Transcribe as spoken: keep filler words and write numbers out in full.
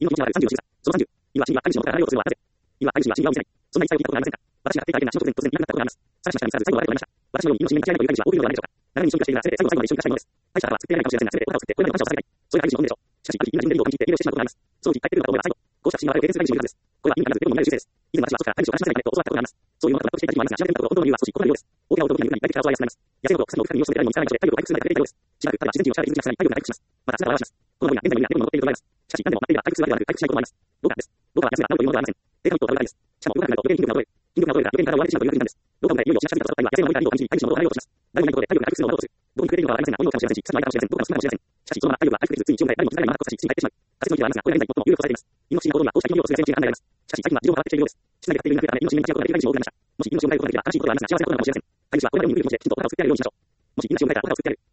今の気持ちはあるさんじゅうを示唆。そのさんじゅう。意味は真には神のから離れようとするのはなぜ。意味は愛に真には見せない。そんな一切を聞いたことがありませんか。私が家庭体験が衝突然突然いなくなったことがあります。さらしましたら最後は誰となりました。私のように命に嫌いだという彼氏は多くいるのではないでしょうか。長年一緒に暮らしているが、せめて最後の最後まで一緒に暮らしたいものです。愛した方は作っていないかもしれませんが、せめてお腹を作ってこれまでの感謝をされたい。それが彼氏の本音でしょう。しかし、ある日、今人間理を感じて家出をしてしまうことがあります。その時帰ってくるかと思えば最後。こうした不審な我々を形成する彼氏のいるはずです。これは意味がなく、でもになる習性です。以前私は外から彼氏を話しませんかねと教わったことがあります。そういうものと納得していた時もありますが、幸せになったことを本当の理由は少し異なるようです。大きな驚きが肉に大的な争いが進めます。野生の草の奥に身を潜めているのにさらにそれ体力を回復するまでかけていたようです。しばらく彼は自然治癒を力で気づき出さない体力が回復します。また姿を現します。このようには現在の意味がどこにも残っていると思います。しかし何でも待っていれば回復するわけではなく回復しないこともあります。どうかです。どうかは休めば治るというものではありません。データミットを食べたいです。しかも動かなくなると余計に筋力が衰え、筋力が衰えるが余計に体を割れてしまうという国なんです。どうかもでいよいよしなくなった二人は野生の何か理を感じ、体力を離れようとします。誰もいないところで体力が回復するのを待とうとする。どこに触れているのかはありませんが、本能かもしれませんし、さっきの間かもしれません。どうかの少ないかもしれません。しかしそのまま体力が回復できず、ついに一応ぐらい誰も気づかないまま骨折し、死に帰ってしまう。仮説の意見はありますが、これが現在最も有力とされています。命の行動にはこうした生き物をする先進が考えられます。しかし最近は事情が変わってきているようです。室内で飼っている犬が増えたため、命に向き合うことができる飼い主も多くなりました。もし命を迎えることができれば悲しいことはありますが、幸せなことなのかもしれません。飼い主はこれまでに見る気持ちできちんとお母を作ってあげるようにしましょう。もし命を迎えたらお母を作ってあげる。